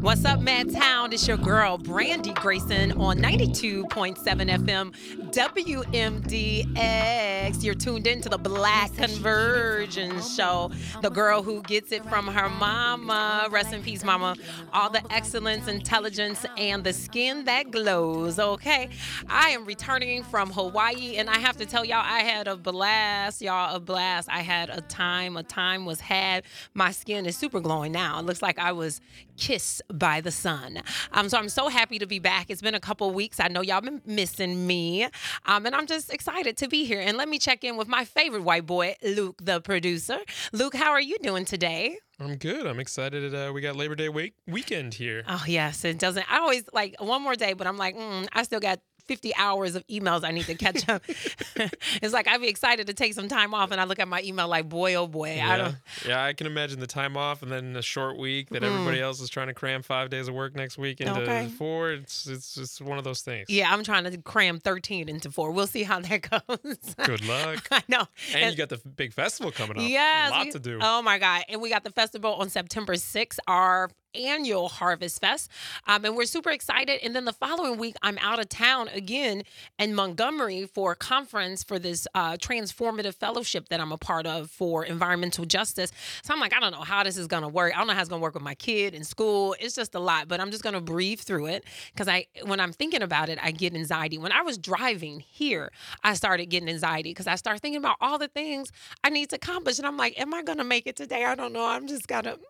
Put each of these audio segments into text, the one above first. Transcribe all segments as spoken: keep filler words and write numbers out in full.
What's up, Mad Town? It's your girl, Brandy Grayson, on ninety-two point seven F M W M D X. You're tuned in to the Black Conversion Show. The girl who gets it from her mama. Rest in peace, mama. All the excellence, intelligence, and the skin that glows, okay? I am returning from Hawaii, and I have to tell y'all, I had a blast, y'all, a blast. I had a time, a time was had. My skin is super glowing now. It looks like I was kissed by the sun. Um, so I'm so happy to be back. It's been a couple weeks. I know y'all been missing me. Um, and I'm just excited to be here. And let me check in with my favorite white boy, Luke, the producer. Luke, how are you doing today? I'm good. I'm excited. Uh, we got Labor Day week- weekend here. Oh, yes. It doesn't. I always like one more day, but I'm like, mm, I still got fifty hours of emails I need to catch up. It's like I'd be excited to take some time off, and I look at my email like, boy, oh boy, Yeah, I don't. yeah, I can imagine the time off and then a short week that Mm. everybody else is trying to cram five days of work next week into Okay. four. It's it's just one of those things. Yeah, I'm trying to cram thirteen into four. We'll see how that goes. Good luck. I know. And, you got the f- big festival coming up. Yes, a lot we- to do. Oh my God. And we got the festival on September sixth, our annual Harvest Fest. Um, and we're super excited. And then the following week, I'm out of town again in Montgomery for a conference for this uh, transformative fellowship that I'm a part of for environmental justice. So I'm like, I don't know how this is going to work. I don't know how it's going to work with my kid in school. It's just a lot, but I'm just going to breathe through it because I, when I'm thinking about it, I get anxiety. When I was driving here, I started getting anxiety because I started thinking about all the things I need to accomplish. And I'm like, am I going to make it today? I don't know. I'm just got to...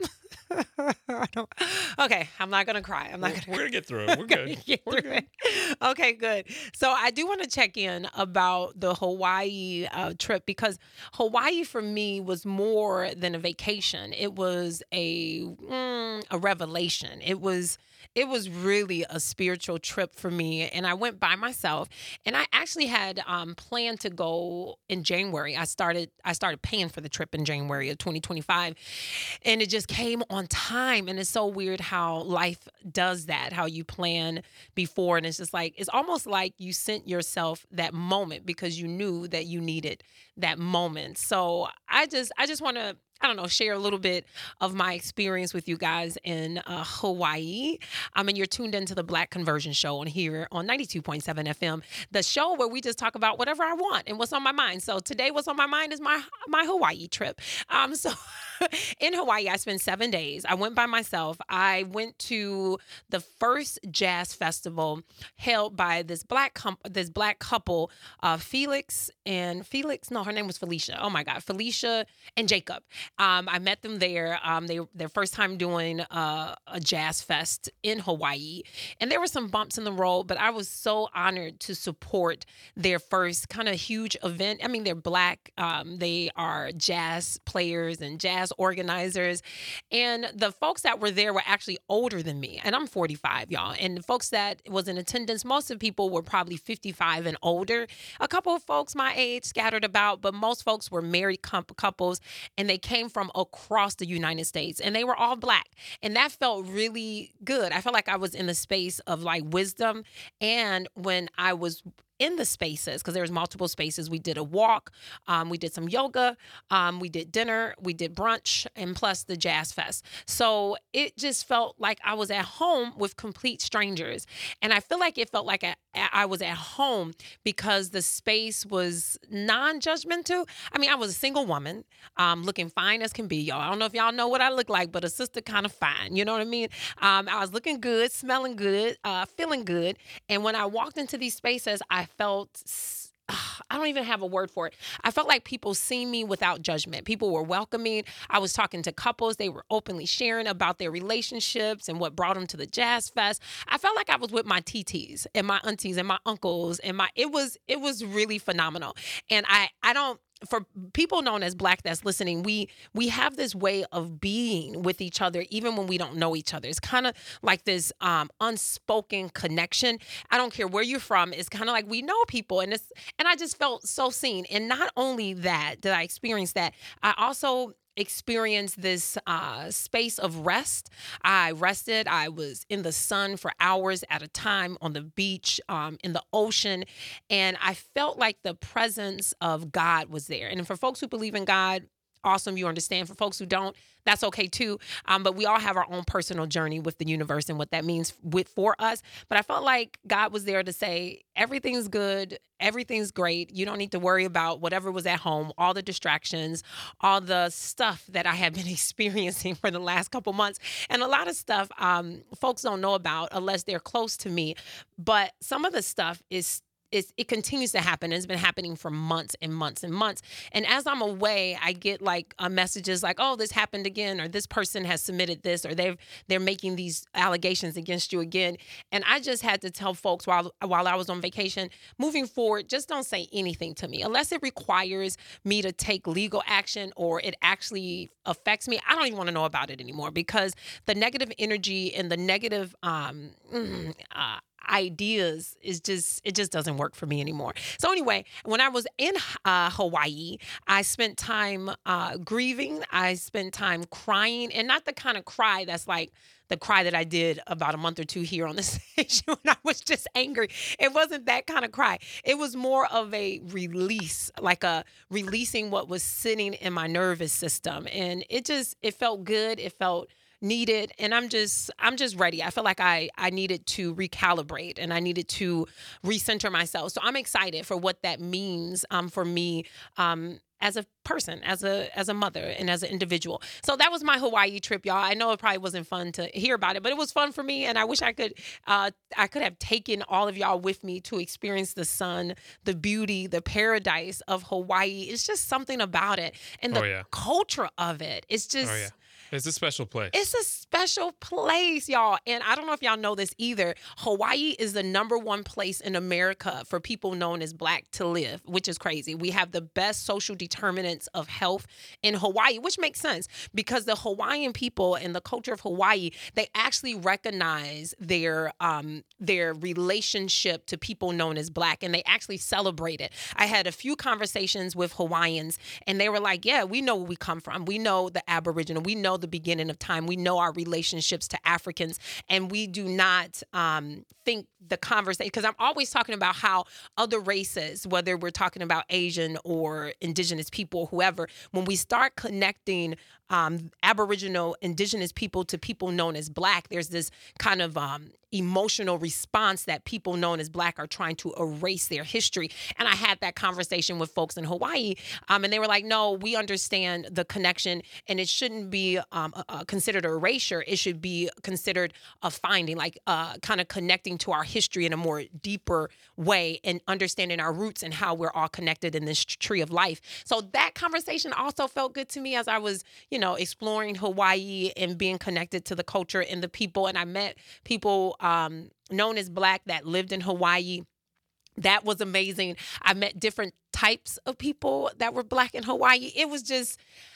I don't. Okay, I'm not gonna cry. I'm not We're, gonna. we're gonna get through it. We're good. Get We're through good. it. Okay, good. So I do want to check in about the Hawaii uh, trip because Hawaii for me was more than a vacation. It was a mm, a revelation. It was it was really a spiritual trip for me, and I went by myself. And I actually had um, planned to go in January. I started I started paying for the trip in January of twenty twenty-five, and it just came on time. And it's so weird how life does that, how you plan before. And it's just like, it's almost like you sent yourself that moment because you knew that you needed that moment. So I just, I just want to, I don't know, share a little bit of my experience with you guys in uh, Hawaii. Um, and you're tuned into the Black Conversion Show on here on ninety-two point seven F M, the show where we just talk about whatever I want and what's on my mind. So today, what's on my mind is my my Hawaii trip. Um, so in Hawaii, I spent seven days. I went by myself. I went to the first jazz festival held by this black com- this black couple, uh, Felix and Felix. No, her name was Felicia. Oh my God, Felicia and Jacob. Um, I met them there. Um, they their first time doing uh, a jazz fest in Hawaii, and there were some bumps in the road. But I was so honored to support their first kind of huge event. I mean, they're black. Um, they are jazz players and jazz organizers, and the folks that were there were actually older than me, and I'm forty-five, y'all. And the folks that was in attendance, most of the people were probably fifty-five and older. A couple of folks my age scattered about, but most folks were married com- couples, and they came from across the United States, and they were all black. And that felt really good. I felt like I was in the space of like wisdom. And when I was in the spaces, because there was multiple spaces, we did a walk, um, we did some yoga, um, we did dinner, we did brunch, and plus the jazz fest. So it just felt like I was at home with complete strangers. And I feel like it felt like I, I was at home because the space was non-judgmental. I mean, I was a single woman, um, looking fine as can be, y'all. I don't know if y'all know what I look like, but a sister kind of fine. You know what I mean? Um, I was looking good, smelling good, uh, feeling good. And when I walked into these spaces, I felt, I don't even have a word for it. I felt like people see me without judgment. People were welcoming. I was talking to couples. They were openly sharing about their relationships and what brought them to the Jazz Fest. I felt like I was with my T Ts and my aunties and my uncles and my, it was, it was really phenomenal. And I, I don't, for people known as Black that's listening, we we have this way of being with each other even when we don't know each other. It's kind of like this um, unspoken connection. I don't care where you're from. It's kind of like we know people, and it's and I just felt so seen. And not only that did I experience that, I also experience this uh, space of rest. I rested. I was in the sun for hours at a time on the beach, um, in the ocean, and I felt like the presence of God was there. And for folks who believe in God, awesome. You understand. For folks who don't, that's okay too. Um, but we all have our own personal journey with the universe and what that means with for us. But I felt like God was there to say, everything's good. Everything's great. You don't need to worry about whatever was at home, all the distractions, all the stuff that I have been experiencing for the last couple months. And a lot of stuff um, folks don't know about unless they're close to me. But some of the stuff is It's, it continues to happen. It's been happening for months and months and months. And as I'm away, I get like uh, messages like, "Oh, this happened again," or "This person has submitted this," or "They've they're making these allegations against you again." And I just had to tell folks while while I was on vacation, moving forward, just don't say anything to me unless it requires me to take legal action or it actually affects me. I don't even want to know about it anymore, because the negative energy and the negative um, mm, uh, ideas is just, it just doesn't work for me anymore. So anyway, when I was in uh, Hawaii, I spent time uh, grieving. I spent time crying, and not the kind of cry that's like the cry that I did about a month or two here on the station when I was just angry. It wasn't that kind of cry. It was more of a release, like a releasing what was sitting in my nervous system. And it just, it felt good. It felt needed. And I'm just, I'm just ready. I feel like I, I needed to recalibrate and I needed to recenter myself. So I'm excited for what that means um, for me um, as a person, as a, as a mother and as an individual. So that was my Hawaii trip, y'all. I know it probably wasn't fun to hear about it, but it was fun for me. And I wish I could, uh, I could have taken all of y'all with me to experience the sun, the beauty, the paradise of Hawaii. It's just something about it. And the Oh, yeah. culture of it. It's just, Oh, yeah. It's a special place. it's a special place, y'all. And I don't know if y'all know this either. Hawaii is the number one place in America for people known as Black to live, which is crazy. We have the best social determinants of health in Hawaii, which makes sense because the Hawaiian people and the culture of Hawaii, they actually recognize their um, their relationship to people known as Black, and they actually celebrate it. I had a few conversations with Hawaiians, and they were like, yeah, we know where we come from. We know the Aboriginal. We know the beginning of time. We know our relationships to Africans, and we do not um, think the conversation, because I'm always talking about how other races, whether we're talking about Asian or indigenous people, whoever, when we start connecting um, Aboriginal, indigenous people to people known as Black, there's this kind of um, emotional response that people known as Black are trying to erase their history. And I had that conversation with folks in Hawaii, um, and they were like, no, we understand the connection, and it shouldn't be um, uh, considered an erasure. It should be considered a finding, like uh, kind of connecting to our history in a more deeper way and understanding our roots and how we're all connected in this tree of life. So that conversation also felt good to me as I was, you know, exploring Hawaii and being connected to the culture and the people. And I met people um, known as Black that lived in Hawaii. That was amazing. I met different types of people that were Black in Hawaii. It was just,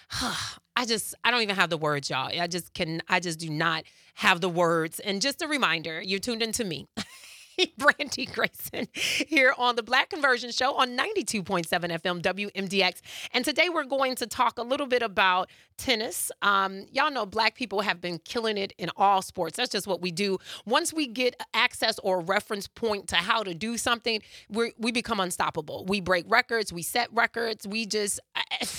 I just, I don't even have the words, y'all. I just can, I just do not have the words. And just a reminder, you tuned into me, Brandy Grayson, here on the Black Conversion Show on ninety-two point seven F M W M D X. And today we're going to talk a little bit about tennis. Um, y'all know Black people have been killing it in all sports. That's just what we do. Once we get access or a reference point to how to do something, we we become unstoppable. We break records. We set records. We just, I,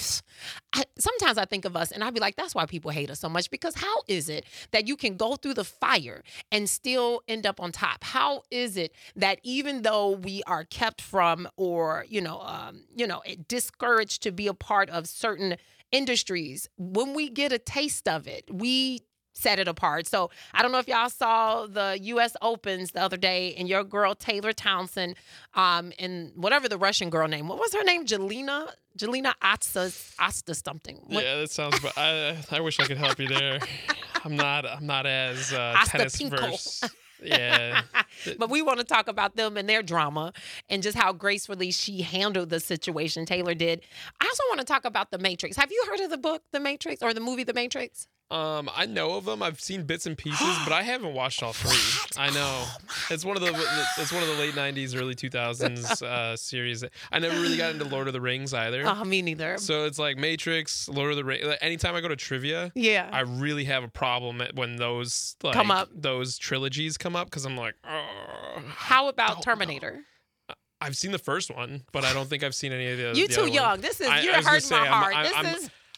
I, sometimes I think of us and I'd be like, that's why people hate us so much, because how is it that you can go through the fire and still end up on top? How is it that even though we are kept from or, you know, um, you know, discouraged to be a part of certain industries, when we get a taste of it, we set it apart. So I don't know if y'all saw the U S Opens the other day, and your girl Taylor Townsend, um, and whatever the Russian girl name, what was her name? Jelena, Jelena Asta, Asta something. What? Yeah, that sounds. I I wish I could help you there. I'm not. I'm not as uh, tennis versed. Yeah. But we want to talk about them and their drama and just how gracefully she handled the situation, Taylor did. I also want to talk about The Matrix. Have you heard of the book, The Matrix, or the movie, The Matrix? Um, I know of them. I've seen bits and pieces, but I haven't watched all three. What? I know. Oh it's one of the it's one of the late nineties, early two thousands uh, series. I never really got into Lord of the Rings either. Oh, me neither. So it's like Matrix, Lord of the Rings. Like, anytime I go to trivia, Yeah. I really have a problem at when those like, Come up. those trilogies come up, because I'm like, oh. How about don't Terminator? I've seen the first one, but I don't think I've seen any of the. You the too other young. one. This is I- you're I was gonna hurting my say, I'm- heart. I'm- this I'm- is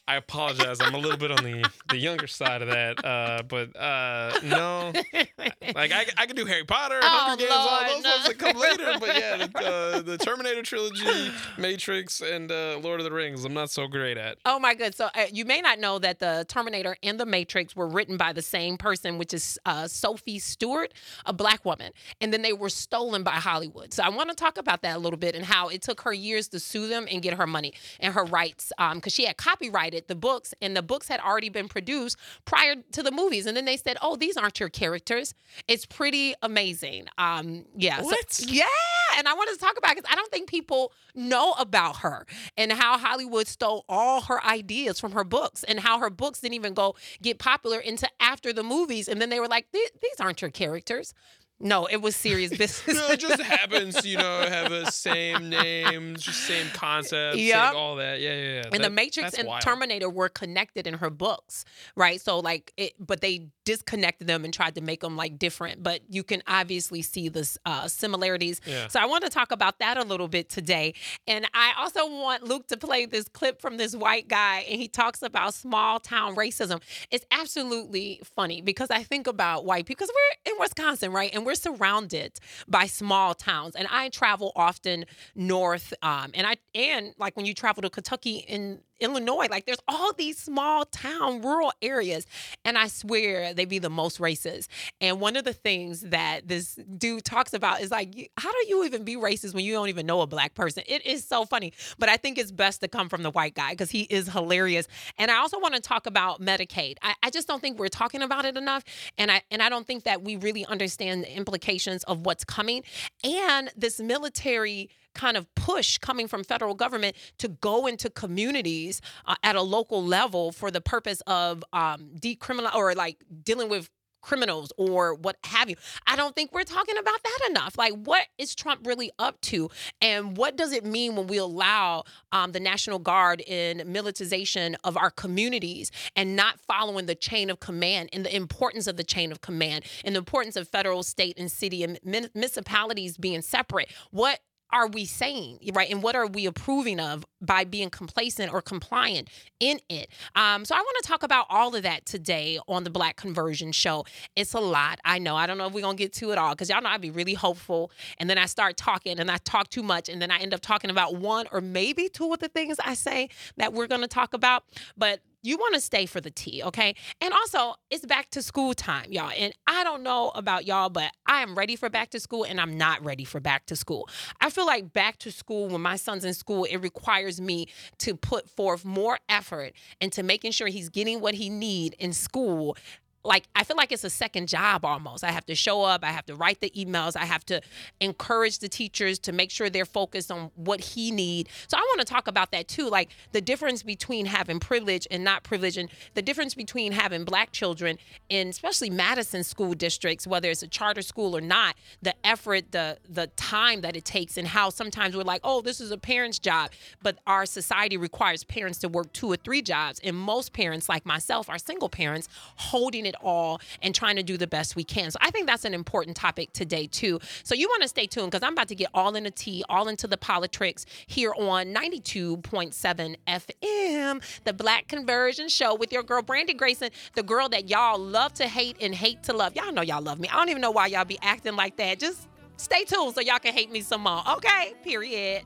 I apologize. I'm a little bit on the, the younger side of that. Uh, but uh, no, like I, I can do Harry Potter, Oh, Hunger Games, all Lord, those no. ones that come later. But yeah, the, uh, the Terminator trilogy, Matrix, and uh, Lord of the Rings, I'm not so great at. Oh my good. So uh, you may not know that the Terminator and the Matrix were written by the same person, which is uh, Sophie Stewart, a black woman, and then they were stolen by Hollywood. So I want to talk about that a little bit and how it took her years to sue them and get her money and her rights, because um, she had copyrighted the books, and the books had already been produced prior to the movies. And then they said, "Oh, these aren't your characters." It's pretty amazing. Um, yeah. What? So, yeah. And I wanted to talk about it because I don't think people know about her and how Hollywood stole all her ideas from her books and how her books didn't even go get popular into after the movies. And then they were like, "These these aren't your characters." No, it was serious business. No, it just happens, you know, have the same names, just same concepts, Yep. same all that. Yeah, yeah, yeah. And the That- Matrix that's and wild. Terminator were connected in her books, right? So like, it, but they disconnected them and tried to make them like different. But you can obviously see the uh, similarities. Yeah. So I want to talk about that a little bit today. And I also want Luke to play this clip from this white guy, and he talks about small town racism. It's absolutely funny because I think about white people, because we're in Wisconsin, right? And we're surrounded by small towns. And I travel often north, um, and I and like when you travel to Kentucky and Illinois, like there's all these small town rural areas, and I swear they be the most racist. And one of the things that this dude talks about is like, you- how do you even be racist when you don't even know a black person? It is so funny, but I think it's best to come from the white guy because he is hilarious. And I also want to talk about Medicaid. I, I just don't think we're talking about it enough, and I and I don't think that we really understand the implications of what's coming and this military kind of push coming from federal government to go into communities uh, at a local level for the purpose of um, decriminal or like dealing with criminals or what have you. I don't think we're talking about that enough. Like, what is Trump really up to? And what does it mean when we allow um, the National Guard in militarization of our communities and not following the chain of command and the importance of the chain of command and the importance of federal, state, and city and mun- municipalities being separate? What are we saying, right? And what are we approving of by being complacent or compliant in it? Um, so I want to talk about all of that today on the Black Conversion Show. It's a lot. I know. I don't know if we're going to get to it all because y'all know I'd be really hopeful. And then I start talking and I talk too much. And then I end up talking about one or maybe two of the things I say that we're going to talk about. But you want to stay for the tea, okay? And also, it's back to school time, y'all. And I don't know about y'all, but I am ready for back to school and I'm not ready for back to school. I feel like back to school, when my son's in school, it requires me to put forth more effort into making sure he's getting what he needs in school. Like, I feel like it's a second job almost. I have to show up. I have to write the emails. I have to encourage the teachers to make sure they're focused on what he needs. So I want to talk about that too, like the difference between having privilege and not privilege, and the difference between having black children in especially Madison school districts, whether it's a charter school or not, the effort, the the time that it takes, and how sometimes we're like, oh, this is a parent's job, but our society requires parents to work two or three jobs. And most parents, like myself, are single parents holding it all and trying to do the best we can. So I think that's an important topic today too. So you want to stay tuned because I'm about to get all in the tea, all into the politics here on ninety-two point seven F M, the Black Conversion Show with your girl, Brandy Grayson, the girl that y'all love to hate and hate to love. Y'all know y'all love me. I don't even know why y'all be acting like that. Just stay tuned so y'all can hate me some more. Okay, period.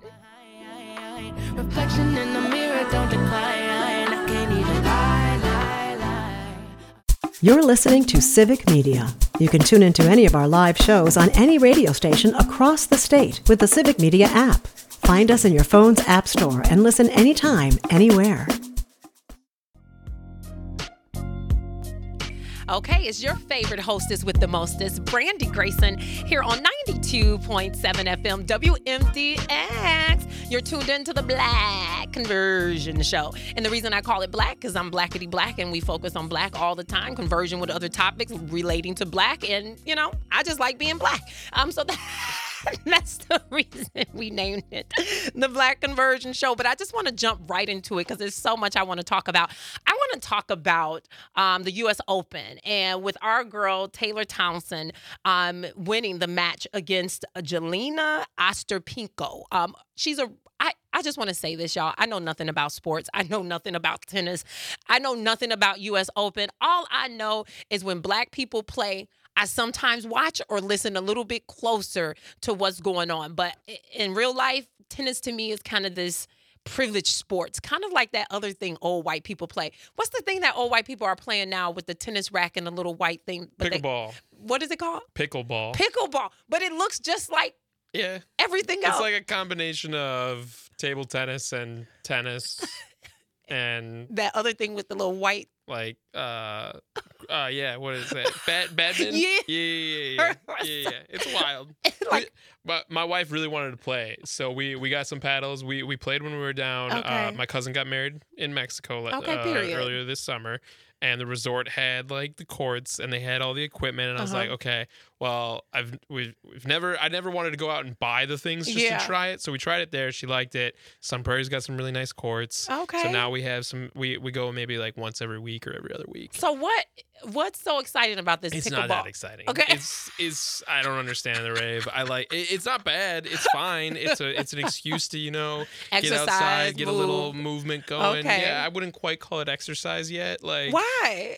Reflection in the mirror, don't decline. I can't even lie, lie, lie. You're listening to Civic Media. You can tune into any of our live shows on any radio station across the state with the Civic Media app. Find us in your phone's app store and listen anytime, anywhere. Okay, it's your favorite hostess with the mostest, Brandy Grayson, here on ninety-two point seven F M W M D X. You're tuned into the Black Conversion Show. And the reason I call it black is I'm blackity black and we focus on black all the time, conversion with other topics relating to black. And, you know, I just like being black. Um, so that... That's the reason we named it the Black Conversion Show. But I just want to jump right into it because there's so much I want to talk about. I want to talk about um, the U S Open and with our girl Taylor Townsend um, winning the match against Jelena Ostapenko. Um, she's a I, I just want to say this, y'all. I know nothing about sports. I know nothing about tennis. I know nothing about U S Open. All I know is when black people play, I sometimes watch or listen a little bit closer to what's going on. But in real life, tennis to me is kind of this privileged sports, kind of like that other thing old white people play. What's the thing that old white people are playing now with the tennis rack and the little white thing? But Pickleball. They, what is it called? Pickleball. Pickleball. But it looks just like yeah. everything else. It's like a combination of table tennis and tennis and that other thing with the little white. Like, uh, uh, yeah, what is that? Bad, badminton? Yeah. Yeah, yeah, yeah, yeah, yeah, yeah. It's wild. Like, we, but my wife really wanted to play, so we, we got some paddles. We we played when we were down. Okay. Uh, my cousin got married in Mexico Okay, uh, period. earlier this summer, and the resort had like the courts and they had all the equipment, and I was Uh-huh. like, okay, well, I've we've, we've never I never wanted to go out and buy the things just Yeah. to try it, so we tried it there. She liked it. Sun Prairie's got some really nice courts. Okay. So now we have some. We we go maybe like once every week or every other week. So what? What's so exciting about this It's pickleball? not that exciting. Okay. It's it's I don't understand the rave. I like it, it's not bad. It's fine. It's a it's an excuse to, you know, Exercise, get outside, get a little move. movement going. Okay. Yeah, I wouldn't quite call it exercise yet. Like Why?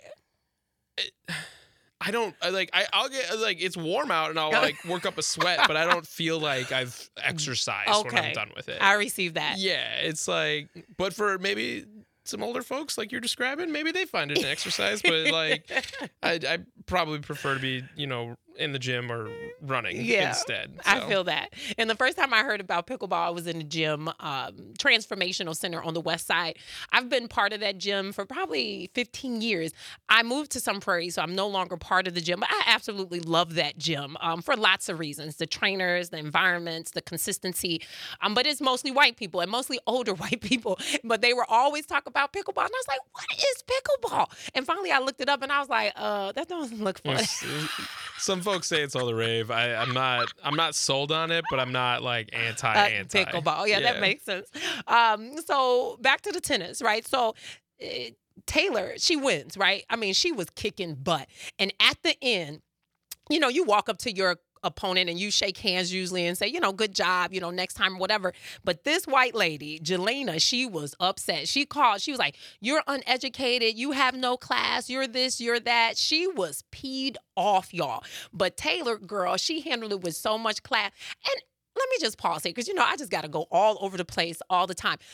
I don't I like I I'll get like it's warm out and I'll like work up a sweat, but I don't feel like I've exercised when Okay. I'm done with it. I received that. Yeah, it's like but for maybe some older folks like you're describing, maybe they find it an exercise, but like I I probably prefer to be, you know, in the gym or running Yeah, instead. I So, feel that. And the first time I heard about pickleball, I was in the gym, um, Transformational Center on the West Side. I've been part of that gym for probably fifteen years. I moved to Sun Prairie, so I'm no longer part of the gym, but I absolutely love that gym um, for lots of reasons. The trainers, the environments, the consistency. Um, but it's mostly white people and mostly older white people. But they were always talking about pickleball. And I was like, what is pickleball? And finally I looked it up and I was like, uh, that doesn't look fun. it's- some folks say it's all the rave. I, I'm not. I'm not sold on it, but I'm not like anti Uh, anti pickleball. Yeah, that makes sense. Um, so back to the tennis, right? So uh, Taylor, she wins, right? I mean, she was kicking butt. And at the end, you know, you walk up to your opponent and you shake hands usually and say, you know, good job, you know, next time or whatever. But this white lady, Jelena, she was upset. She called, she was like, you're uneducated, you have no class, you're this, you're that. She was peed off, y'all. But Taylor, girl, she handled it with so much class. And let me just pause here because, you know, I just got to go all over the place all the time.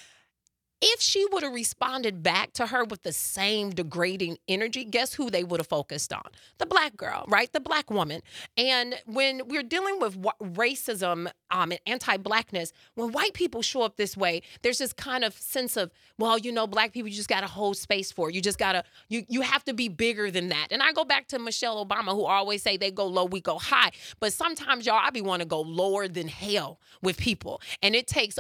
If she would have responded back to her with the same degrading energy, guess who they would have focused on? The black girl, right? The black woman. And when we're dealing with wh- racism um, and anti-blackness, when white people show up this way, there's this kind of sense of, well, you know, black people, you just got to hold space for. You just got to, you you have to be bigger than that. And I go back to Michelle Obama, who always say they go low, we go high. But sometimes, y'all, I be want to go lower than hell with people. And it takes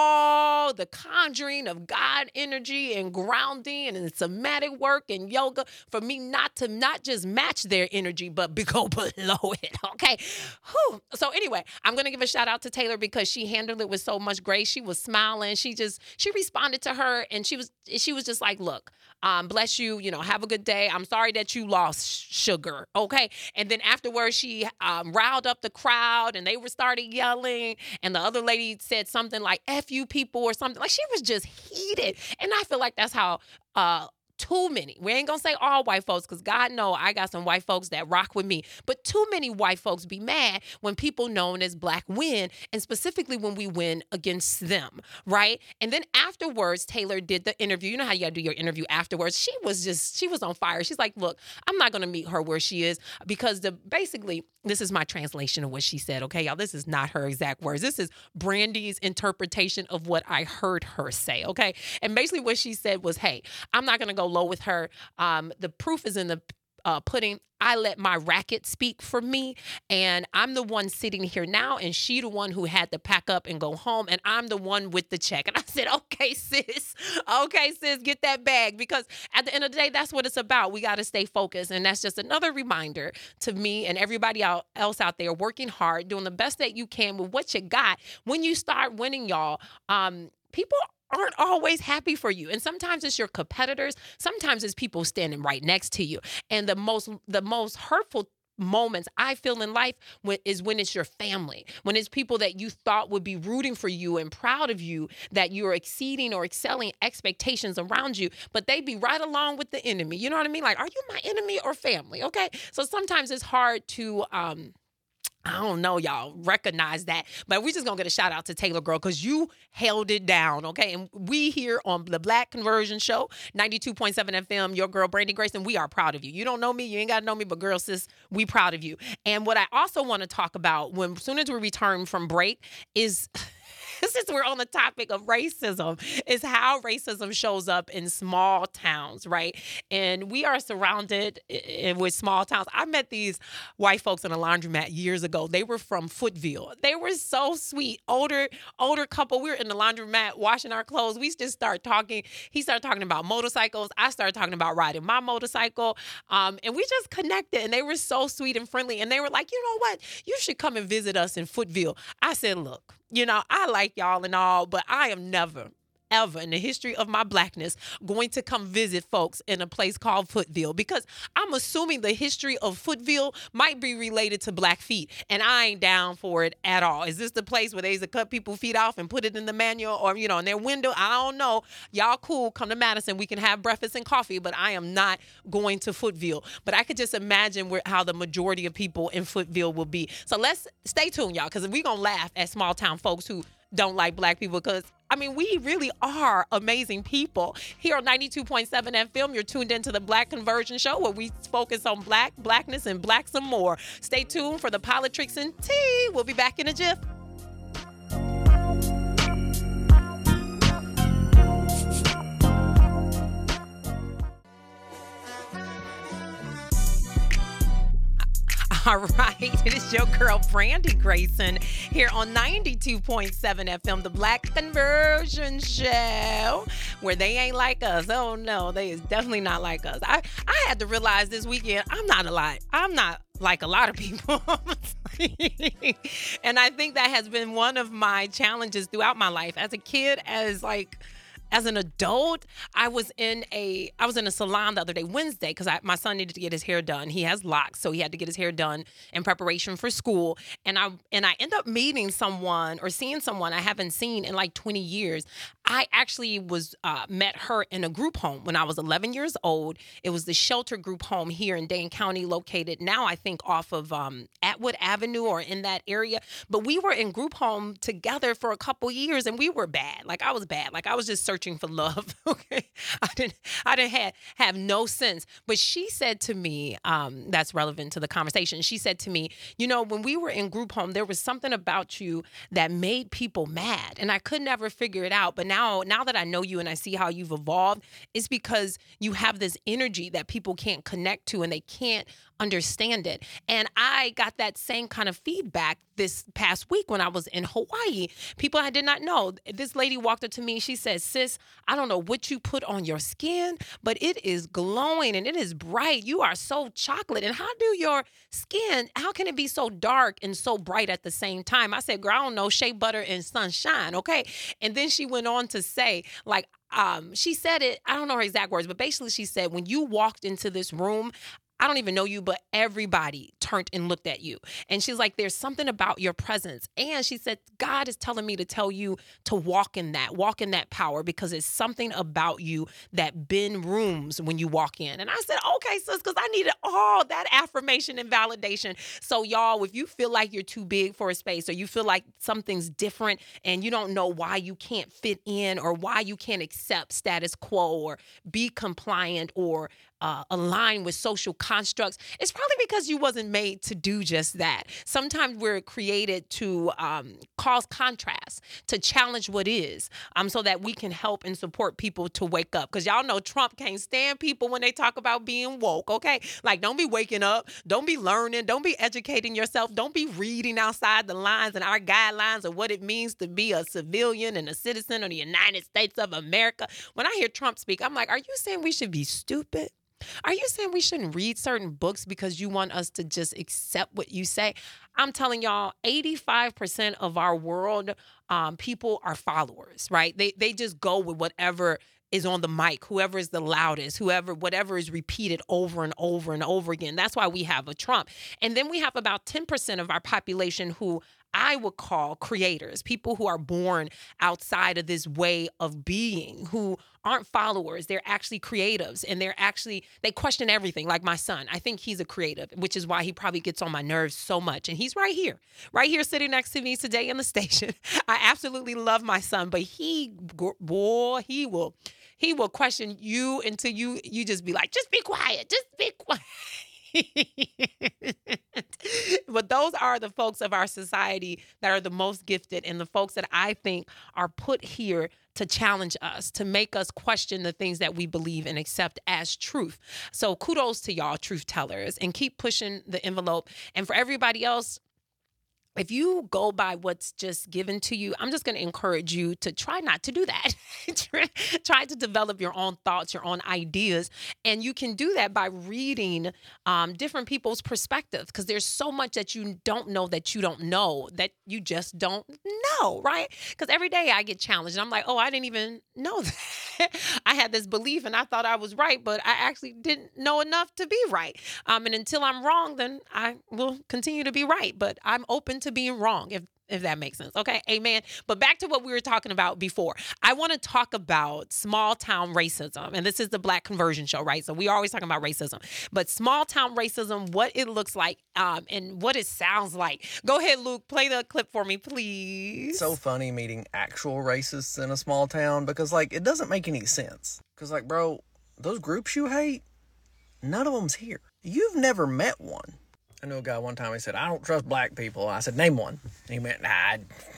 all the conjuring of God energy and grounding and somatic work and yoga for me not to not just match their energy, but be, go below it. Okay. Whew. So anyway, I'm going to give a shout out to Taylor because she handled it with so much grace. She was smiling. She just, she responded to her and she was, she was just like, look, um, bless you, you know, have a good day. I'm sorry that you lost sugar. Okay. And then afterwards, she um, riled up the crowd and they were started yelling. And the other lady said something like, F you people or something. Like she was just heated. And I feel like that's how uh, too many, we ain't gonna say all white folks, because God know I got some white folks that rock with me, but too many white folks be mad when people known as black win, and specifically when we win against them, right? And then afterwards, Taylor did the interview. You know how you gotta do your interview afterwards. She was just, she was on fire. She's like, look, I'm not gonna meet her where she is because the basically, this is my translation of what she said, okay, y'all? This is not her exact words. This is Brandy's interpretation of what I heard her say, okay? And basically what she said was, hey, I'm not gonna go low with her. Um, the proof is in the uh, pudding. I let my racket speak for me, and I'm the one sitting here now, and she the one who had to pack up and go home, and I'm the one with the check. And I said, okay, sis. Okay, sis, get that bag, because at the end of the day, that's what it's about. We got to stay focused, and that's just another reminder to me and everybody out, else out there working hard, doing the best that you can with what you got. When you start winning, y'all, um, people aren't always happy for you. And sometimes it's your competitors. Sometimes it's people standing right next to you. And the most the most hurtful moments I feel in life when, is when it's your family, when it's people that you thought would be rooting for you and proud of you, that you're exceeding or excelling expectations around you, but they be right along with the enemy. You know what I mean? Like, are you my enemy or family? Okay. So sometimes it's hard to, um, I don't know, y'all recognize that, but we just gonna get a shout out to Taylor Girl because you held it down, okay? And we here on the Black Conversion Show, ninety-two point seven F M, your girl Brandy Grayson, we are proud of you. You don't know me, you ain't gotta know me, but girl, sis, we proud of you. And what I also want to talk about when, as soon as we return from break, is since we're on the topic of racism, is how racism shows up in small towns, right? And we are surrounded i- with small towns. I met these white folks in a laundromat years ago. They were from Footville. They were so sweet. Older, older couple. We were in the laundromat washing our clothes. We just started talking. He started talking about motorcycles. I started talking about riding my motorcycle. Um, and we just connected, and they were so sweet and friendly. And they were like, you know what? You should come and visit us in Footville. I said, look, you know, I like y'all and all, but I am never, ever in the history of my blackness going to come visit folks in a place called Footville, because I'm assuming the history of Footville might be related to Blackfeet, and I ain't down for it at all. Is this the place where they used to cut people's feet off and put it in the manual or, you know, in their window? I don't know. Y'all cool. Come to Madison. We can have breakfast and coffee, but I am not going to Footville. But I could just imagine where, how the majority of people in Footville will be. So let's stay tuned, y'all, because we're going to laugh at small town folks who don't like black people, because I mean, we really are amazing people. Here on ninety-two point seven F M, you're tuned into the Black Conversion Show, where we focus on black, blackness, and black some more. Stay tuned for the politics and tea. We'll be back in a jiff. All right, it is your girl Brandy Grayson here on ninety-two point seven F M, the Black Conversion Show, where they ain't like us. Oh no, they is definitely not like us. I, I had to realize this weekend, I'm not a lot. I'm not like a lot of people. And I think that has been one of my challenges throughout my life. As a kid, as like As an adult, I was in a I was in a salon the other day, Wednesday, because my son needed to get his hair done. He has locks, so he had to get his hair done in preparation for school. And I and I end up meeting someone or seeing someone I haven't seen in like twenty years. I actually was uh, met her in a group home when I was eleven years old. It was the Shelter Group Home here in Dane County, located now I think off of um, Atwood Avenue or in that area. But we were in group home together for a couple years, and we were bad. Like I was bad. Like I was just searching for love. Okay, I didn't. I didn't have have no sense. But she said to me, um, that's relevant to the conversation. She said to me, you know, when we were in group home, there was something about you that made people mad, and I could never figure it out. But now, now that I know you and I see how you've evolved, it's because you have this energy that people can't connect to, and they can't understand it. And I got that same kind of feedback this past week when I was in Hawaii. People I did not know. This lady walked up to me. She said, sis, I don't know what you put on your skin, but it is glowing and it is bright. You are so chocolate. And how do your skin, how can it be so dark and so bright at the same time? I said, girl, I don't know, shea butter and sunshine. Okay. And then she went on to say, like, um, she said it, I don't know her exact words, but basically she said, when you walked into this room, I don't even know you, but everybody turned and looked at you. And she's like, there's something about your presence. And she said, God is telling me to tell you to walk in that, walk in that power, because it's something about you that bend rooms when you walk in. And I said, okay, sis, because I needed all that affirmation and validation. So y'all, if you feel like you're too big for a space, or you feel like something's different and you don't know why you can't fit in, or why you can't accept status quo or be compliant or Uh, align with social constructs, it's probably because you wasn't made to do just that. Sometimes we're created to um, cause contrast, to challenge what is, um, so that we can help and support people to wake up. Because y'all know Trump can't stand people when they talk about being woke, okay? Like, don't be waking up. Don't be learning. Don't be educating yourself. Don't be reading outside the lines and our guidelines of what it means to be a civilian and a citizen of the United States of America. When I hear Trump speak, I'm like, are you saying we should be stupid? Are you saying we shouldn't read certain books because you want us to just accept what you say? I'm telling y'all, eighty-five percent of our world, um, people are followers, right? They they just go with whatever is on the mic, whoever is the loudest, whoever, whatever is repeated over and over and over again. That's why we have a Trump. And then we have about ten percent of our population who I would call creators, people who are born outside of this way of being, who aren't followers. They're actually creatives, and they're actually, they question everything. Like my son, I think he's a creative, which is why he probably gets on my nerves so much. And he's right here, right here sitting next to me today in the station. I absolutely love my son, but he, boy, he will, he will question you until you, you just be like, just be quiet, just be quiet. But those are the folks of our society that are the most gifted, and the folks that I think are put here to challenge us, to make us question the things that we believe and accept as truth. So kudos to y'all, truth tellers, and keep pushing the envelope. And for everybody else, if you go by what's just given to you, I'm just going to encourage you to try not to do that. Try to develop your own thoughts, your own ideas. And you can do that by reading um, different people's perspectives, because there's so much that you don't know that you don't know that you just don't know, right? Because every day I get challenged and I'm like, oh, I didn't even know that. I had this belief and I thought I was right, but I actually didn't know enough to be right. Um, and until I'm wrong, then I will continue to be right. But I'm open to being wrong, if if that makes sense. Okay, amen. But back to what we were talking about before. I want to talk about small town racism. And this is the Black Conversion Show, right? So we are always talking about racism. But small town racism, what it looks like um, and what it sounds like. Go ahead, Luke. Play the clip for me, please. It's so funny meeting actual racists in a small town because, like, it doesn't make any sense. Because, like, bro, those groups you hate, none of them's here. You've never met one. I knew a guy one time, he said, I don't trust black people. I said, name one. And he went, nah,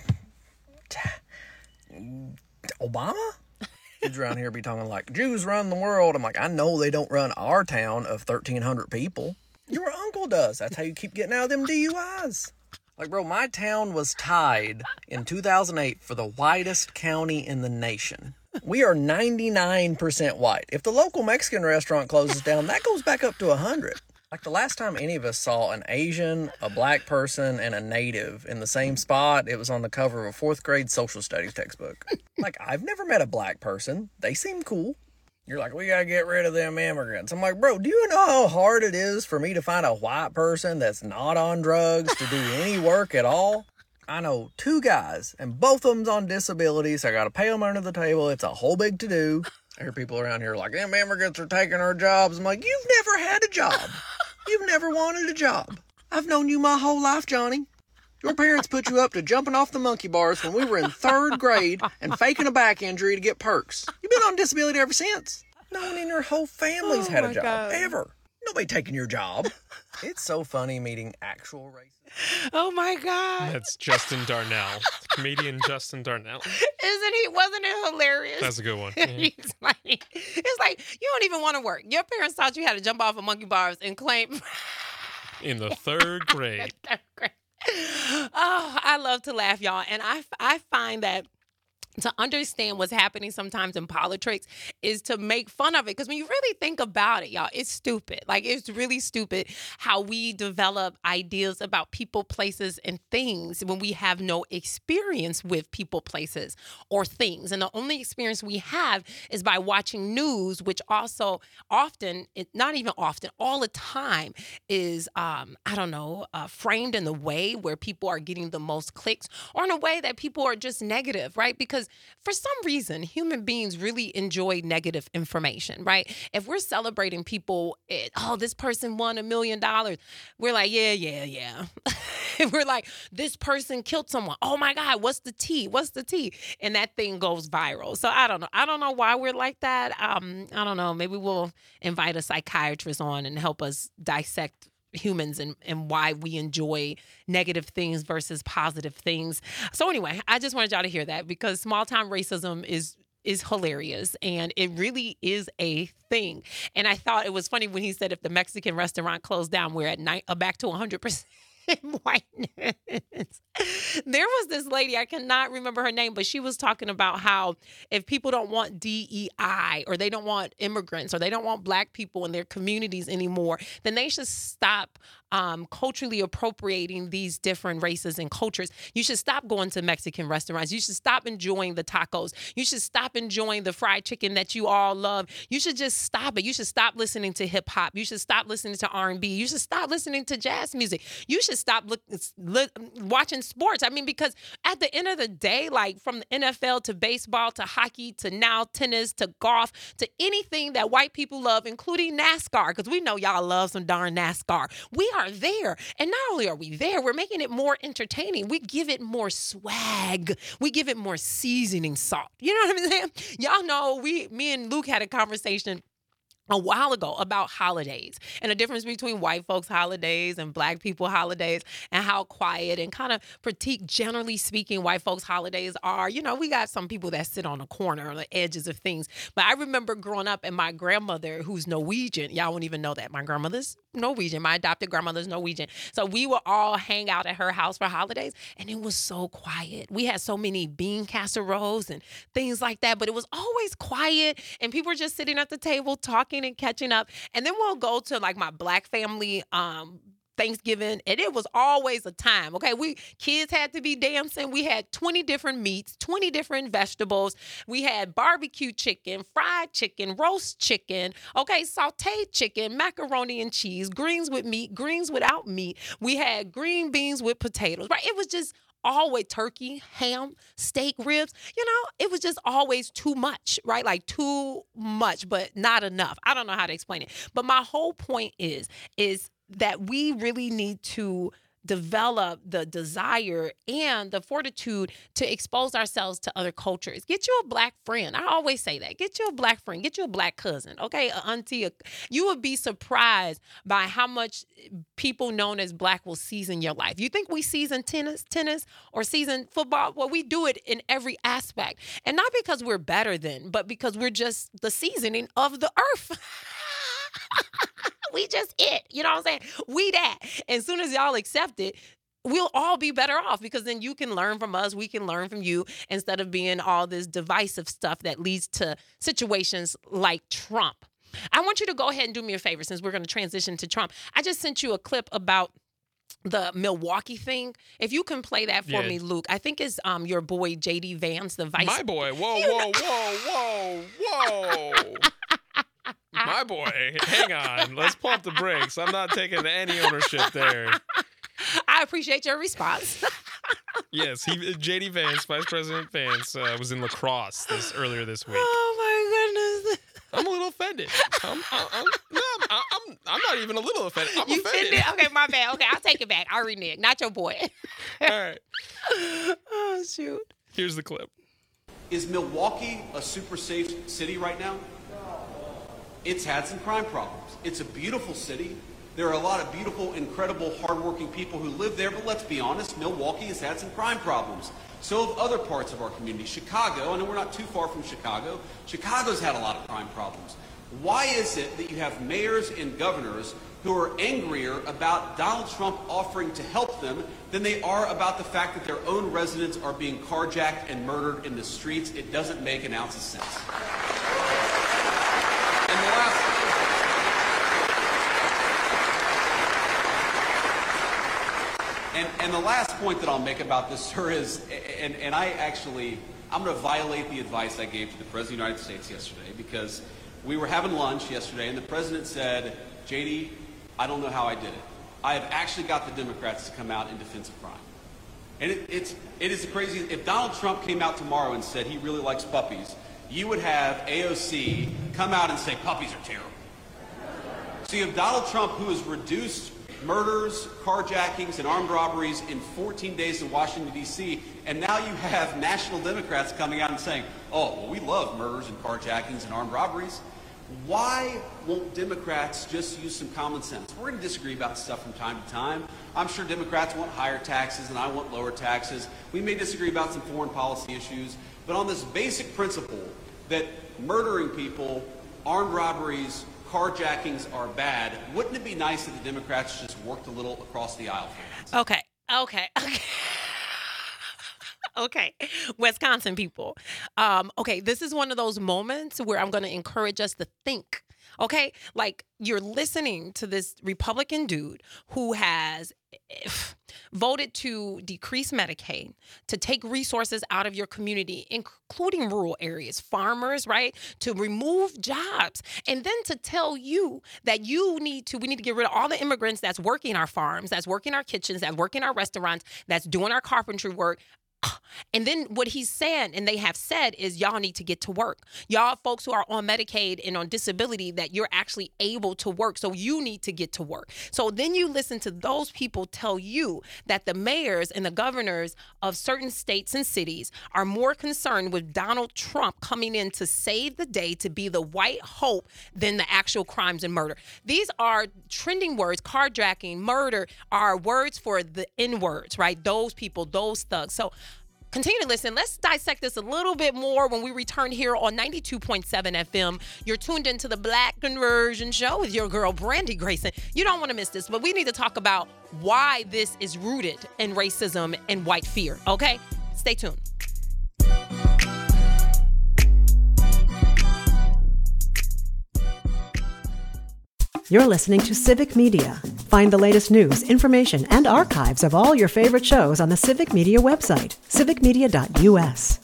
Obama? Kids around here be talking like, Jews run the world. I'm like, I know they don't run our town of thirteen hundred people. Your uncle does. That's how you keep getting out of them D U Is. Like, bro, my town was tied in two thousand eight for the whitest county in the nation. We are ninety-nine percent white. If the local Mexican restaurant closes down, that goes back up to one hundred. Like, the last time any of us saw an Asian, a black person, and a native in the same spot, it was on the cover of a fourth grade social studies textbook. Like, I've never met a black person. They seem cool. You're like, we gotta get rid of them immigrants. I'm like, bro, do you know how hard it is for me to find a white person that's not on drugs to do any work at all? I know two guys, and both of them's on disability, so I gotta pay them under the table. It's a whole big to-do. I hear people around here like, them immigrants are taking our jobs. I'm like, you've never had a job. You've never wanted a job. I've known you my whole life, Johnny. Your parents put you up to jumping off the monkey bars when we were in third grade and faking a back injury to get perks. You've been on disability ever since. No one in your whole family's Oh had a my job, God. ever. Nobody taking your job. It's so funny meeting actual racists. Oh my God. That's Justin Darnell, comedian Justin Darnell. Isn't he? Wasn't it hilarious? That's a good one. Yeah. He's like, it's like, you don't even want to work. Your parents taught you how to jump off of monkey bars and claim. In the third grade. Oh, I love to laugh, y'all. And I, I find that to understand what's happening sometimes in politics is to make fun of it. Because when you really think about it, y'all, it's stupid. Like, it's really stupid how we develop ideas about people, places, and things when we have no experience with people, places, or things. And the only experience we have is by watching news, which also often, it, not even often, all the time is, um, I don't know, uh, framed in the way where people are getting the most clicks, or in a way that people are just negative, right? Because for some reason, human beings really enjoy negative information, right? If we're celebrating people, it, oh, this person won a million dollars, we're like, yeah, yeah, yeah. We're like, this person killed someone. Oh my God, what's the tea? What's the tea? And that thing goes viral. So I don't know. I don't know why we're like that. Um, I don't know. Maybe we'll invite a psychiatrist on and help us dissect humans and, and why we enjoy negative things versus positive things. So anyway, I just wanted y'all to hear that, because small town racism is is hilarious, and it really is a thing. And I thought it was funny when he said if the Mexican restaurant closed down, we're at night uh, back to one hundred percent. whiteness. There was this lady, I cannot remember her name, but she was talking about how if people don't want D E I or they don't want immigrants or they don't want black people in their communities anymore, then they should stop um, culturally appropriating these different races and cultures. You should stop going to Mexican restaurants. You should stop enjoying the tacos. You should stop enjoying the fried chicken that you all love. You should just stop it. You should stop listening to hip hop. You should stop listening to R and B. You should stop listening to jazz music. You should stop look, look, watching sports. I mean, because at the end of the day, like from the N F L to baseball to hockey to now tennis to golf to anything that white people love, including NASCAR, because we know y'all love some darn NASCAR. We are there. And not only are we there, we're making it more entertaining. We give it more swag. We give it more seasoning salt. You know what I'm saying? Y'all know we, me and Luke had a conversation a while ago about holidays and the difference between white folks' holidays and black people holidays and how quiet and kind of critique, generally speaking, white folks' holidays are. You know, we got some people that sit on the corner or the edges of things. But I remember growing up and my grandmother, who's Norwegian, y'all won't even know that. My grandmother's Norwegian. My adopted grandmother's Norwegian. So we would all hang out at her house for holidays and it was so quiet. We had so many bean casseroles and things like that, but it was always quiet and people were just sitting at the table talking and catching up. And then we'll go to like my black family um Thanksgiving, and it was always a time. Okay, we kids had to be dancing. We had twenty different meats, twenty different vegetables. We had barbecue chicken, fried chicken, roast chicken, okay, sauteed chicken, macaroni and cheese, greens with meat, greens without meat. We had green beans with potatoes, right? It was just always turkey, ham, steak, ribs. You know, it was just always too much, right? Like too much, but not enough. I don't know how to explain it. But my whole point is, is that we really need to develop the desire and the fortitude to expose ourselves to other cultures. Get you a black friend. I always say that. Get you a black friend. Get you a black cousin. Okay, a auntie. A, you would be surprised by how much people known as black will season your life. You think we season tennis, tennis or season football? Well, we do it in every aspect. And not because we're better than, but because we're just the seasoning of the earth. We just it, you know what I'm saying? We that. And as soon as y'all accept it, we'll all be better off because then you can learn from us. We can learn from you instead of being all this divisive stuff that leads to situations like Trump. I want you to go ahead and do me a favor since we're going to transition to Trump. I just sent you a clip about the Milwaukee thing. If you can play that for Yeah. me, Luke. I think it's um your boy J D Vance, the vice. My boy. Whoa, whoa, whoa, whoa, whoa. My boy. Hang on. Let's pump the brakes. I'm not taking any ownership there. I appreciate your response. Yes, he J D Vance, Vice President Vance, uh, was in lacrosse this earlier this week. Oh my goodness. I'm a little offended. I'm, I'm, I'm, no, I'm, I'm, I'm not even a little offended. I'm You offended. offended? Okay, my bad. Okay, I'll take it back. I'll renege. Not your boy. All right. Oh, shoot. Here's the clip. Is Milwaukee a super safe city right now? It's had some crime problems. It's a beautiful city. There are a lot of beautiful, incredible, hardworking people who live there, but let's be honest, Milwaukee has had some crime problems. So have other parts of our community. Chicago, I know we're not too far from Chicago. Chicago's had a lot of crime problems. Why is it that you have mayors and governors who are angrier about Donald Trump offering to help them than they are about the fact that their own residents are being carjacked and murdered in the streets? It doesn't make an ounce of sense. And the last, and, and the last point that I'll make about this, sir, is, and, and I actually, I'm going to violate the advice I gave to the President of the United States yesterday because we were having lunch yesterday and the President said, J D, I don't know how I did it. I have actually got the Democrats to come out in defense of crime. And it, it's, it is crazy. If Donald Trump came out tomorrow and said he really likes puppies, you would have A O C come out and say puppies are terrible. So you have Donald Trump, who has reduced murders, carjackings, and armed robberies in fourteen days in Washington, D C, and now you have national Democrats coming out and saying, oh, well, we love murders and carjackings and armed robberies. Why won't Democrats just use some common sense? We're going to disagree about stuff from time to time. I'm sure Democrats want higher taxes and I want lower taxes. We may disagree about some foreign policy issues, but on this basic principle that murdering people, armed robberies, carjackings are bad, wouldn't it be nice if the Democrats just worked a little across the aisle for once? Okay, okay, okay. Okay, Wisconsin people. Um, okay, this is one of those moments where I'm going to encourage us to think. Okay, like you're listening to this Republican dude who has if, voted to decrease Medicaid, to take resources out of your community, including rural areas, farmers, right, to remove jobs, and then to tell you that you need to, we need to get rid of all the immigrants that's working our farms, that's working our kitchens, that's working our restaurants, that's doing our carpentry work. And then what he's saying, and they have said, is y'all need to get to work. Y'all folks who are on Medicaid and on disability, that you're actually able to work. So you need to get to work. So then you listen to those people tell you that the mayors and the governors of certain states and cities are more concerned with Donald Trump coming in to save the day, to be the white hope, than the actual crimes and murder. These are trending words. Carjacking, murder are words for the N-words, right? Those people, those thugs. So continue to listen. Let's dissect this a little bit more when we return here on ninety-two point seven F M. You're tuned into the Black Conversion Show with your girl, Brandy Grayson. You don't want to miss this, but we need to talk about why this is rooted in racism and white fear, okay? Stay tuned. You're listening to Civic Media. Find the latest news, information, and archives of all your favorite shows on the Civic Media website, civic media dot u s.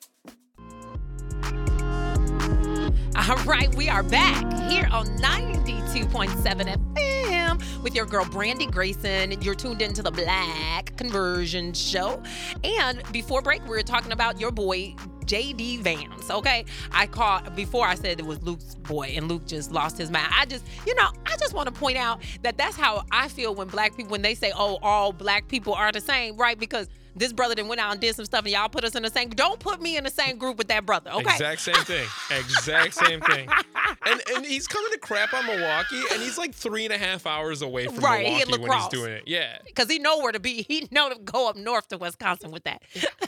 All right, we are back here on ninety-two point seven F M with your girl, Brandy Grayson. You're tuned into the Black Conversion Show. And before break, we were talking about your boy, J D Vance, okay? I called, before I said it was Luke's boy, and Luke just lost his mind. I just, you know, I just want to point out that that's how I feel when black people, when they say, oh, all black people are the same, right? Because this brother then went out and did some stuff and y'all put us in the same, don't put me in the same group with that brother, okay? Exact same thing. Exact same thing. And and he's coming to crap on Milwaukee, and he's like three and a half hours away from right, he Milwaukee when he's doing it. Yeah. Because he know where to be. He know to go up north to Wisconsin with that.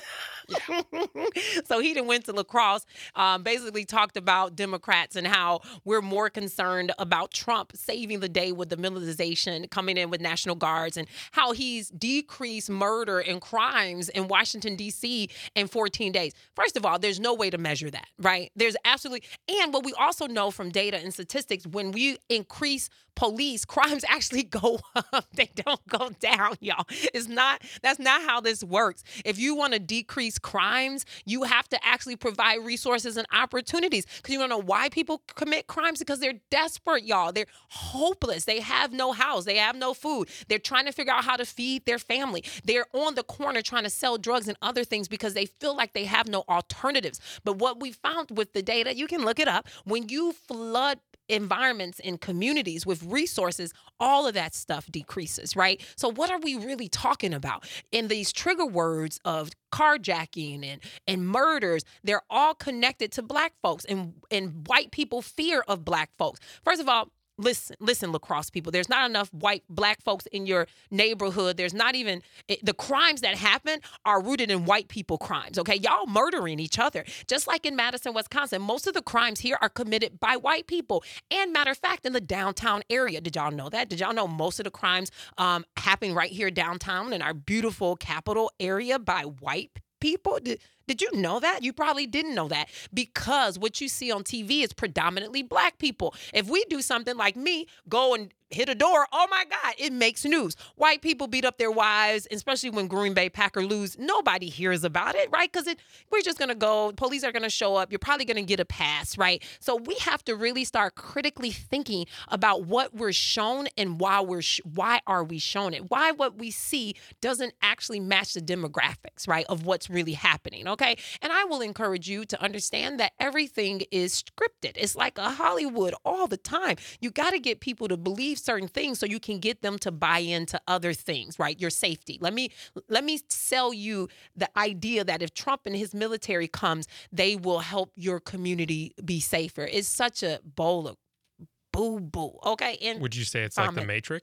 So he done went to La Crosse, um, basically talked about Democrats and how we're more concerned about Trump saving the day with the militarization, coming in with National Guards, and how he's decreased murder and crimes in Washington, D C in fourteen days. First of all, there's no way to measure that, right? There's absolutely, and what we also know from data and statistics, when we increase police, crimes actually go up. They don't go down, y'all. It's not, that's not how this works. If you want to decrease crimes, you have to actually provide resources and opportunities. Because you don't know why people commit crimes? Because they're desperate, y'all. They're hopeless. They have no house. They have no food. They're trying to figure out how to feed their family. They're on the corner trying to sell drugs and other things because they feel like they have no alternatives. But what we found with the data, you can look it up, when you flood environments and communities with resources, all of that stuff decreases, right? So what are we really talking about? In these trigger words of carjacking and, and murders, they're all connected to black folks and, and white people fear of black folks. First of all, Listen, listen, La Crosse people, there's not enough white, black folks in your neighborhood. There's not even, the crimes that happen are rooted in white people crimes, okay? Y'all murdering each other. Just like in Madison, Wisconsin, most of the crimes here are committed by white people. And matter of fact, in the downtown area, did y'all know that? Did y'all know most of the crimes um, happen right here downtown in our beautiful capital area by white people? Did, Did you know that? You probably didn't know that, because what you see on T V is predominantly black people. If we do something like me, go and hit a door, oh my God, it makes news. White people beat up their wives, especially when Green Bay Packers lose. Nobody hears about it, right? Because it, we're just going to go, police are going to show up. You're probably going to get a pass, right? So we have to really start critically thinking about what we're shown and why we're sh- why are we shown it? Why what we see doesn't actually match the demographics, right, of what's really happening, okay? And I will encourage you to understand that everything is scripted. It's like a Hollywood all the time. You got to get people to believe certain things so you can get them to buy into other things, right? Your safety. Let me let me sell you the idea that if Trump and his military comes, they will help your community be safer. It's such a bowl of boo-boo, okay? And would you say it's like vomit. the Matrix?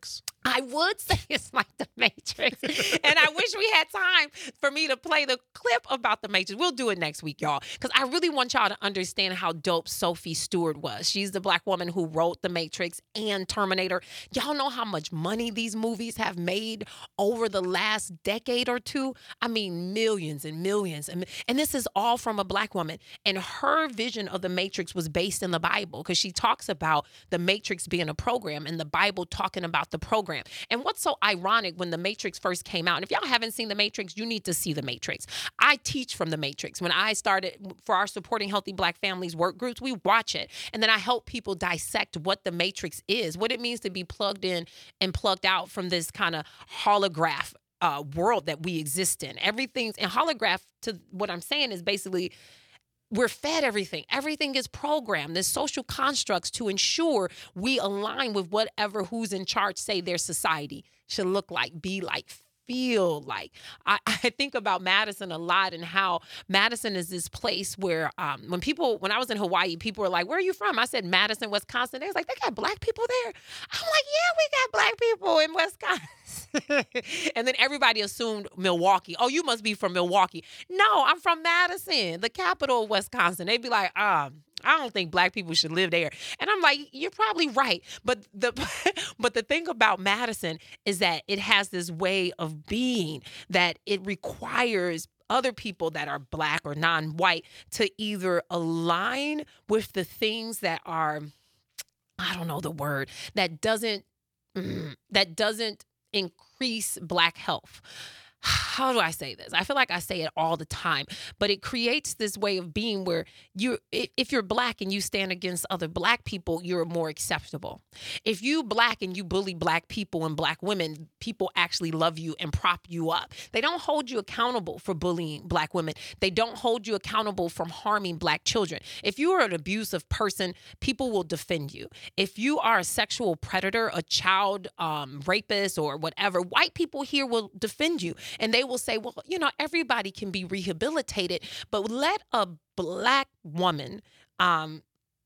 I would say it's like the Matrix. And I wish we had time for me to play the clip about the Matrix. We'll do it next week, y'all, because I really want y'all to understand how dope Sophie Stewart was. She's the Black woman who wrote The Matrix and Terminator. Y'all know how much money these movies have made over the last decade or two? I mean, millions and millions. And, and this is all from a Black woman. And her vision of The Matrix was based in the Bible, because she talks about The Matrix being a program and the Bible talking about the program. And what's so ironic, when The Matrix first came out, and if y'all haven't seen The Matrix, you need to see The Matrix. I teach from The Matrix. When I started for our Supporting Healthy Black Families work groups, we watch it. And then I help people dissect what The Matrix is, what it means to be plugged in and plugged out from this kind of holograph uh, world that we exist in. Everything's and holograph, to what I'm saying is basically, we're fed everything. Everything is programmed. There's social constructs to ensure we align with whatever who's in charge say their society should look like, be like, feel like. I, I think about Madison a lot, and how Madison is this place where um, when people, when I was in Hawaii, people were like, where are you from? I said, Madison, Wisconsin. They was like, they got Black people there? I'm like, yeah, we got Black people in Wisconsin. And then everybody assumed Milwaukee. Oh, you must be from Milwaukee. No, I'm from Madison, the capital of Wisconsin. They'd be like, um, I don't think Black people should live there. And I'm like, you're probably right. But the but the thing about Madison is that it has this way of being that it requires other people that are Black or non-white to either align with the things that are, I don't know the word, that doesn't mm, that doesn't increase Black health. How do I say this? I feel like I say it all the time, but it creates this way of being where you, if you're Black and you stand against other Black people, you're more acceptable. If you Black and you bully Black people and Black women, people actually love you and prop you up. They don't hold you accountable for bullying Black women. They don't hold you accountable from harming Black children. If you are an abusive person, people will defend you. If you are a sexual predator, a child um, rapist or whatever, white people here will defend you. And they will say, well, you know, everybody can be rehabilitated, but let a Black woman, um,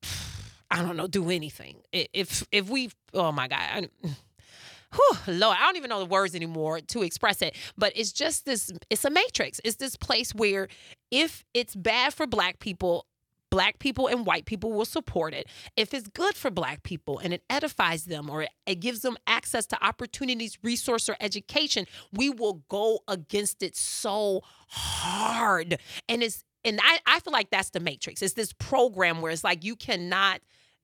I don't know, do anything. If if we, oh my God, I, whew, Lord, I don't even know the words anymore to express it, but it's just this, it's a matrix. It's this place where if it's bad for Black people, Black people and white people will support it. If it's good for Black people and it edifies them or it gives them access to opportunities, resource, or education, we will go against it so hard. And it's and I, I feel like that's the matrix. It's this program where it's like you cannot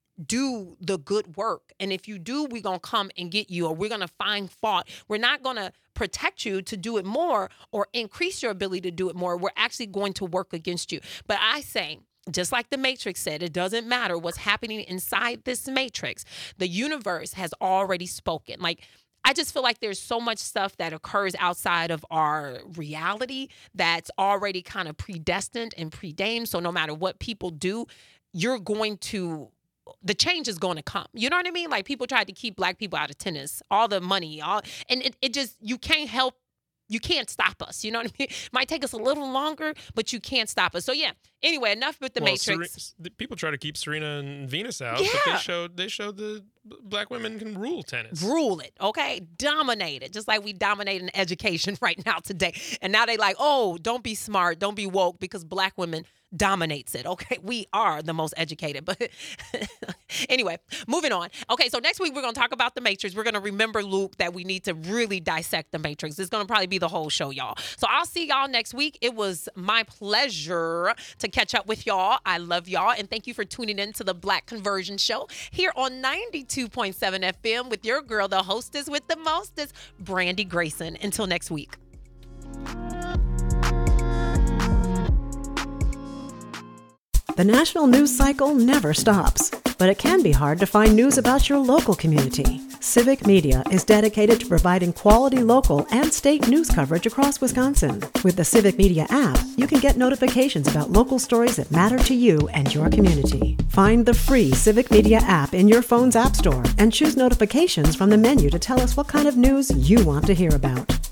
do the good work. And if you do, we're going to come and get you, or we're going to find fault. We're not going to protect you to do it more or increase your ability to do it more. We're actually going to work against you. But I say, just like the Matrix said, it doesn't matter what's happening inside this matrix. The universe has already spoken. Like, I just feel like there's so much stuff that occurs outside of our reality that's already kind of predestined and predamed. So no matter what people do, you're going to, the change is going to come. You know what I mean? Like, people tried to keep Black people out of tennis, all the money, all, and it, it just, you can't help. You can't stop us. You know what I mean? It might take us a little longer, but you can't stop us. So yeah. Anyway, enough with the well, Matrix. Sere- people try to keep Serena and Venus out, yeah. but they showed they showed the Black women can rule tennis. Rule it, okay? Dominate it, just like we dominate in education right now today. And now they like, oh, don't be smart, don't be woke, because Black women dominates it. Okay, we are the most educated. But anyway, moving on. Okay, so next week we're going to talk about the Matrix. We're going to remember, Luke, that we need to really dissect the Matrix. It's going to probably be the whole show, y'all. So I'll see y'all next week. It was my pleasure to catch up with y'all. I love y'all, and thank you for tuning in to the Black Conversion Show here on ninety-two point seven F M with your girl, the hostess with the mostest, Brandy Grayson. Until next week. The national news cycle never stops, but it can be hard to find news about your local community. Civic Media is dedicated to providing quality local and state news coverage across Wisconsin. With the Civic Media app, you can get notifications about local stories that matter to you and your community. Find the free Civic Media app in your phone's app store and choose notifications from the menu to tell us what kind of news you want to hear about.